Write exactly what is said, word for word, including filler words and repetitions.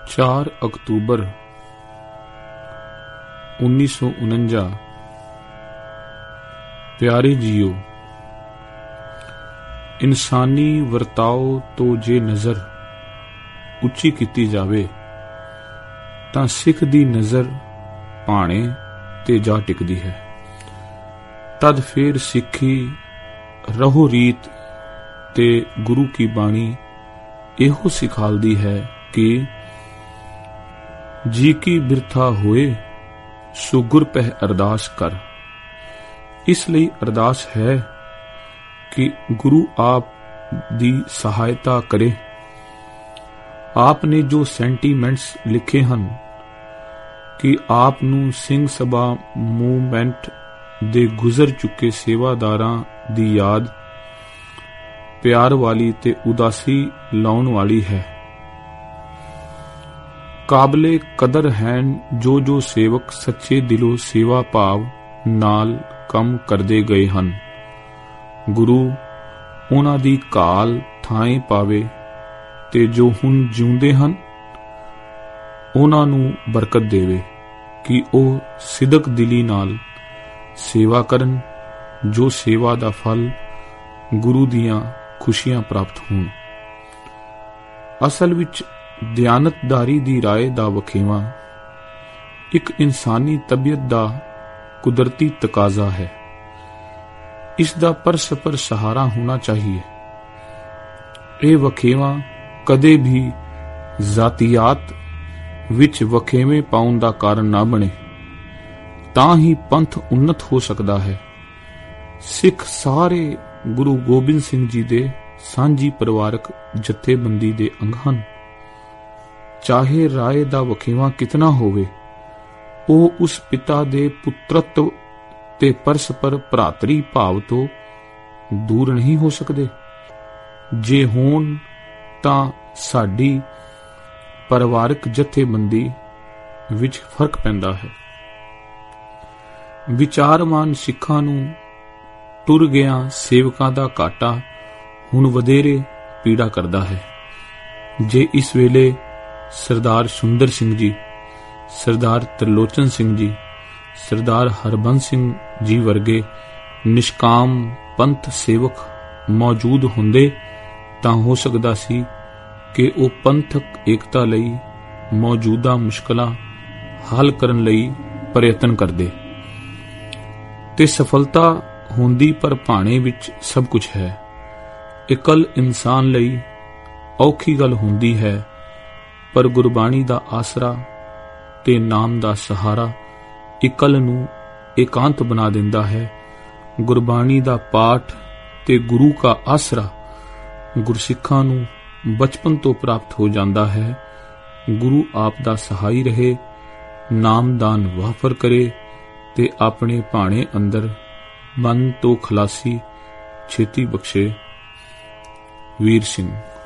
ਚਾਰ ਅਕਤੂਬਰ ਉੱਨੀ ਸੌ ਉਨੰਜਾ। ਪਿਆਰੇ ਜੀਓ, ਇਨਸਾਨੀ ਵਰਤਾਓ ਤੋਂ ਜੇ ਨਜ਼ਰ ਉੱਚੀ ਕੀਤੀ ਜਾਵੇ ਤਾਂ ਸਿੱਖ ਦੀ ਨਜ਼ਰ ਭਾਣੇ ਤੇ ਜਾ ਟਿਕਦੀ ਹੈ। ਤਦ ਫੇਰ ਸਿੱਖੀ ਰਹੋ ਰੀਤ ਤੇ ਗੁਰੂ ਕੀ ਬਾਣੀ ਇਹੋ ਸਿਖਾਲਦੀ ਹੈ ਕਿ ਜੀ ਕੀ ਬਿਰਥਾ ਹੋਏ ਸੋ ਗੁਰ ਪਹਿ ਅਰਦਾਸ ਕਰ। ਇਸ ਲਈ ਅਰਦਾਸ ਹੈ ਕਿ ਗੁਰੂ ਆਪ ਦੀ ਸਹਾਇਤਾ ਕਰੇ। ਆਪ ਨੇ ਜੋ ਸੈਂਟੀਮੈਂਟਸ ਲਿਖੇ ਹਨ ਕਿ ਆਪ ਨੂੰ ਸਿੰਘ ਸਭਾ ਮੂਵਮੈਂਟ ਦੇ ਗੁਜ਼ਰ ਚੁੱਕੇ ਸੇਵਾਦਾਰਾਂ ਦੀ ਯਾਦ ਪਿਆਰ ਵਾਲੀ ਤੇ ਉਦਾਸੀ ਲਾਉਣ ਵਾਲੀ ਹੈ। ਕਾਬਲੇ ਕਦਰ ਹਨ ਜੋ ਜੋ ਸੇਵਕ ਸੱਚੇ ਦਿਲੋਂ ਸੇਵਾ ਭਾਵ ਨਾਲ ਕੰਮ ਕਰਦੇ ਗਏ ਹਨ। ਗੁਰੂ ਉਹਨਾਂ ਦੀ ਕਾਲ ਥਾਂ ਪਾਵੇ ਤੇ ਜੋ ਹੁਣ ਜਿਉਂਦੇ ਹਨ ਉਹਨਾਂ ਨੂੰ ਬਰਕਤ ਦੇਵੇ ਕਿ ਉਹ ਸਿਦਕ ਦਿਲੀ ਨਾਲ ਸੇਵਾ ਕਰਨ, ਜੋ ਸੇਵਾ ਦਾ ਫਲ ਗੁਰੂ ਦੀਆਂ ਖੁਸ਼ੀਆਂ ਪ੍ਰਾਪਤ ਹੋਣ। ਅਸਲ ਵਿੱਚ ਦਿਆਨਤਦਾਰੀ ਦੀ ਰਾਏ ਦਾ ਵਖੇਵਾਂ ਇੱਕ ਇਨਸਾਨੀ ਤਬੀਅਤ ਦਾ ਕੁਦਰਤੀ ਤਕਾਜ਼ਾ ਹੈ। ਇਸ ਦਾ ਪਰਸਪਰ ਸਹਾਰਾ ਹੋਣਾ ਚਾਹੀਏ। ਇਹ ਵਖੇਵਾਂ ਕਦੇ ਵੀ ਜ਼ਾਤੀਆਤ ਵਿੱਚ ਵਖੇਵੇਂ ਪਾਉਣ ਦਾ ਕਾਰਨ ਨਾ ਬਣੇ, ਤਾਂ ਹੀ ਪੰਥ ਉੱਨਤ ਹੋ ਸਕਦਾ ਹੈ। ਸਿੱਖ ਸਾਰੇ ਗੁਰੂ ਗੋਬਿੰਦ ਸਿੰਘ ਜੀ ਦੇ ਸਾਂਝੀ ਪਰਿਵਾਰਕ ਜਥੇਬੰਦੀ ਦੇ ਅੰਗ ਹਨ। ਚਾਹੇ ਰਾਏ ਦਾ ਵਖੇਵਾਂ ਕਿਤਨਾ ਹੋਵੇ, ਉਹ ਉਸ ਪਿਤਾ ਦੇ ਪੁੱਤਰਤਵ ਤੇ ਪਰਸਪਰ ਭਰਾਤਰੀ ਭਾਵ ਤੋਂ ਦੂਰ ਨਹੀਂ ਹੋ ਸਕਦੇ। ਜੇ ਹੋਣ ਤਾਂ ਸਾਡੀ ਪਰਿਵਾਰਕ ਜਥੇਬੰਦੀ ਵਿੱਚ ਫਰਕ ਪੈਂਦਾ ਹੈ। ਵਿਚਾਰਵਾਨ ਸਿੱਖਾਂ ਨੂੰ ਟੁਰ ਗਿਆ ਸੇਵਕਾਂ ਦਾ ਘਾਟਾ ਹੁਣ ਵਧੇਰੇ ਪੀੜਾ ਕਰਦਾ ਹੈ। ਜੇ ਇਸ ਵੇਲੇ ਸਰਦਾਰ ਸੁੰਦਰ ਸਿੰਘ ਜੀ, ਸਰਦਾਰ ਤਰਲੋਚਨ ਸਿੰਘ ਜੀ, ਸਰਦਾਰ ਹਰਬੰਸ ਸਿੰਘ ਜੀ ਵਰਗੇ ਨਿਸ਼ਕਾਮ ਪੰਥ ਸੇਵਕ ਮੌਜੂਦ ਹੁੰਦੇ ਤਾਂ ਹੋ ਸਕਦਾ ਸੀ ਕਿ ਉਹ ਪੰਥਕ ਏਕਤਾ ਲਈ ਮੌਜੂਦਾ ਮੁਸ਼ਕਲਾਂ ਹੱਲ ਕਰਨ ਲਈ ਪ੍ਰਯਤਨ ਕਰਦੇ ਤੇ ਸਫਲਤਾ ਹੁੰਦੀ। ਪਰ ਭਾਣੇ ਵਿੱਚ ਸਭ ਕੁਝ ਹੈ। ਇਕੱਲ ਇਨਸਾਨ ਲਈ ਔਖੀ ਗੱਲ ਹੁੰਦੀ ਹੈ, ਪਰ ਗੁਰਬਾਣੀ ਦਾ ਆਸਰਾ ਤੇ ਨਾਮ ਦਾ ਸਹਾਰਾ ਇਕੱਲ ਨੂੰ ਇਕਾਂਤ ਬਣਾ ਦਿੰਦਾ ਹੈ। ਗੁਰਬਾਣੀ ਦਾ ਪਾਠ ਤੇ ਗੁਰੂ ਦਾ ਆਸਰਾ ਗੁਰਸਿੱਖਾਂ ਨੂੰ ਬਚਪਨ ਤੋਂ ਪ੍ਰਾਪਤ ਹੋ ਜਾਂਦਾ ਹੈ। ਗੁਰੂ ਆਪ ਦਾ ਸਹਾਈ ਰਹੇ, ਨਾਮਦਾਨ ਵਾਫਰ ਕਰੇ ਤੇ ਆਪਣੇ ਭਾਣੇ ਅੰਦਰ ਮਨ ਤੋਂ ਖਲਾਸੀ ਛੇਤੀ ਬਖਸ਼ੇ। ਵੀਰ ਸਿੰਘ।